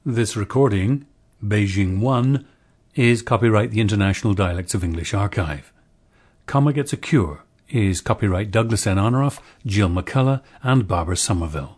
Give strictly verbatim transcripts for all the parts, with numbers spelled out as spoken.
This recording, Beijing one, is copyright the International Dialects of English Archive. Comma Gets a Cure is copyright Douglas N. Honoraff, Jill McCullough, and Barbara Somerville.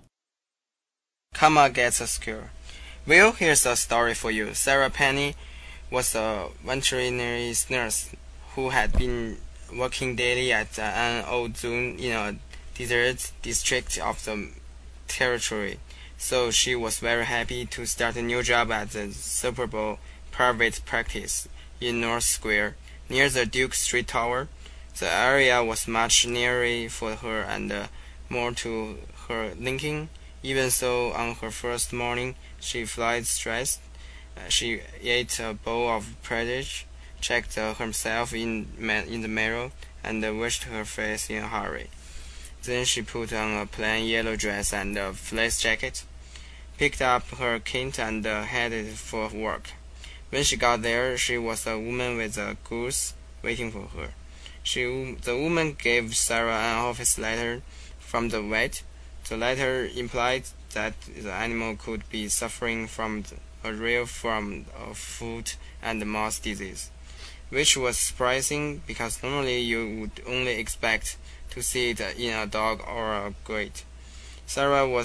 Comma Gets a Cure. Well, here's a story for you. Sarah Penny was a veterinary nurse who had been working daily at an old zoo in a desert district of the territory. So she was very happy to start a new job at the suburban private practice in North Square, near the Duke Street Tower. The area was much nearer for her and uh, more to her liking. Even so, on her first morning, she felt stressed. Uh, she ate a bowl of porridge, checked uh, herself in, in the mirror, and uh, washed her face in a hurry. Then she put on a plain yellow dress and a fleece jacket, picked up her kit, and uh, headed for work. When she got there, she was a woman with a goose waiting for her. She, the woman gave Sarah an office letter from the vet. The letter implied that the animal could be suffering from a real form of foot and mouth disease, which was surprising because normally you would only expect to see it in a dog or a goat. Sarah was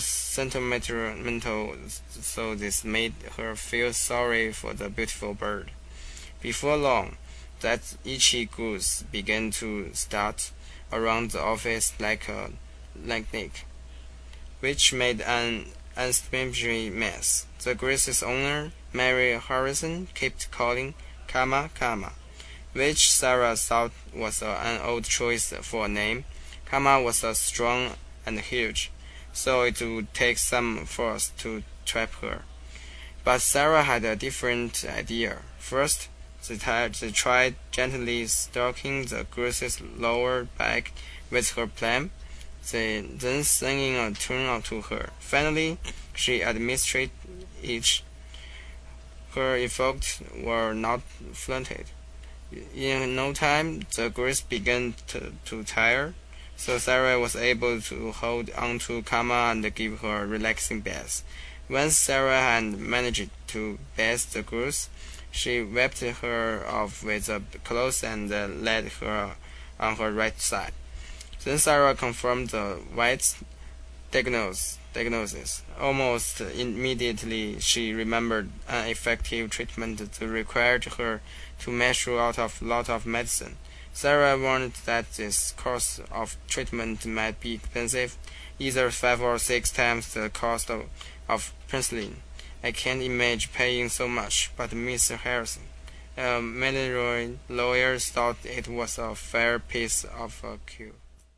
sentimental, so this made her feel sorry for the beautiful bird. Before long, that itchy goose began to start around the office like a snake, which made an unspeakable mess. The goose's owner, Mary Harrison, kept calling "Kama, Kama," which Sarah thought was an old choice for a name. Kama was uh, strong and huge, so it would take some force to trap her. But Sarah had a different idea. First, they, they tried gently stroking the goose's lower back with her palm, they, then singing a tune to her. Finally, she administered each. Her effects were not flaunted. In no time, the goose began to, to tire, so Sarah was able to hold onto Kama and give her a relaxing bath. Once Sarah had managed to bathe the goose, she wiped her off with a cloth and uh, laid her on her right side. Then Sarah confirmed the vet's diagnosis. diagnosis. Almost immediately, she remembered an effective treatment that required her to measure out a lot of medicine. Sarah warned that this course of treatment might be expensive, either five or six times the cost of, of penicillin. I can't imagine paying so much, but Miss Harrison, a military lawyer, thought it was a fair piece of a cure.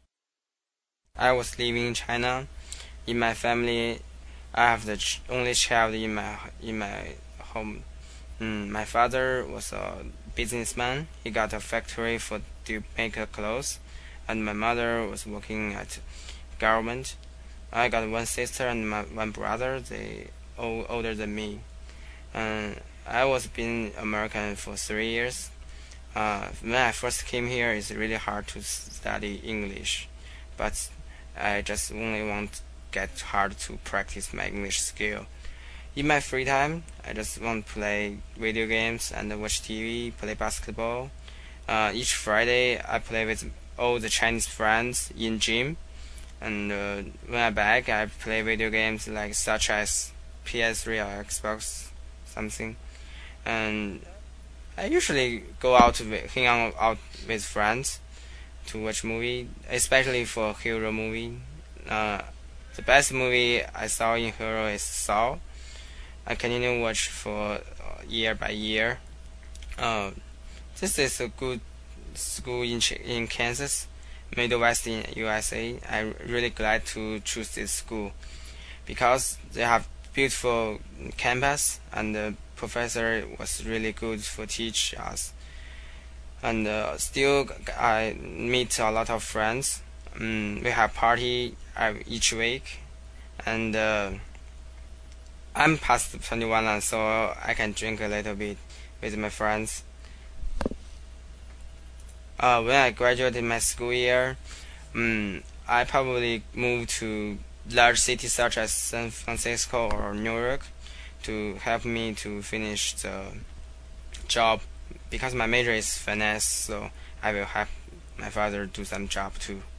I was living in China. In my family, I have the ch only child in my in my home. Mm, my father was a businessman. He got a factory for to make clothes, and my mother was working at government. I got one sister and my, one brother. They all older than me. Um, I was been American for three years. Uh, when I first came here, it's really hard to study English, but I just only want to get hard to practice my English skill. In my free time, I just want to play video games and watch T V, play basketball. Uh, each Friday, I play with all the Chinese friends in gym, and uh, when I'm back, I play video games like such as P S three or Xbox something. And I usually go out with, hang out, out with friends to watch movie, especially for hero movie. Uh, the best movie I saw in hero is Saw. I continue watch for uh, year by year. Uh, this is a good school in Ch in Kansas, Midwest in U S A. I'm really glad to choose this school because they have beautiful campus and the professor was really good for teach us. And uh, still, I meet a lot of friends. Um, we have party uh, each week, and uh, I'm past twenty-one, so I can drink a little bit with my friends. Uh, when I graduated my school year, um, I probably moved to large cities such as San Francisco or New York to help me to finish the job, because my major is finance, so I will help my father do some job too.